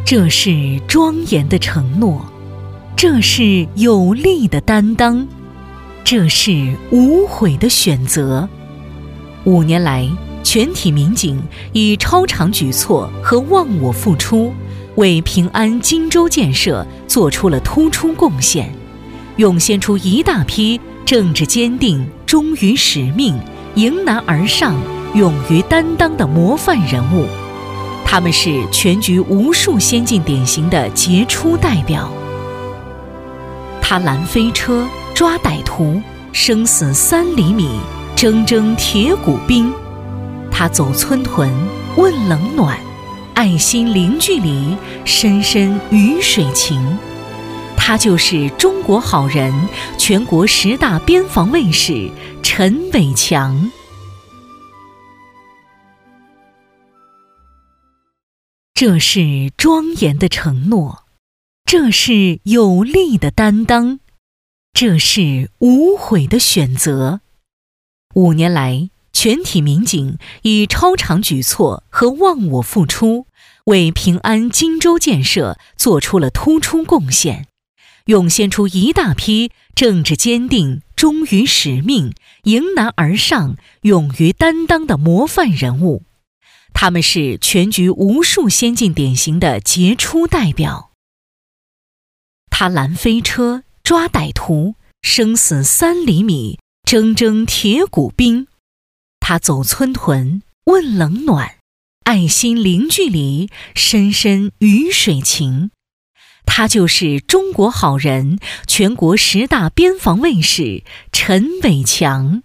这是庄严的承诺，这是有力的担当，这是无悔的选择。5年来，全体民警以超常举措和忘我付出，为平安荆州建设做出了突出贡献，涌现出一大批政治坚定、忠于使命、迎难而上、勇于担当的模范人物。他们是全局无数先进典型的杰出代表。他拦飞车，抓歹徒，生死3厘米，铮铮铁骨兵。他走村屯，问冷暖，爱心零距离，深深雨水情。他就是中国好人，全国10大边防卫士陈伟强。这是庄严的承诺，这是有力的担当，这是无悔的选择。5年来，全体民警以超常举措和忘我付出，为平安荆州建设做出了突出贡献，涌现出一大批政治坚定、忠于使命、迎难而上、勇于担当的模范人物。他们是全局无数先进典型的杰出代表。他拦飞车，抓歹徒，生死3厘米，铮铮铁骨兵。他走村屯，问冷暖，爱心零距离，深深雨水情。他就是中国好人，全国10大边防卫士陈伟强。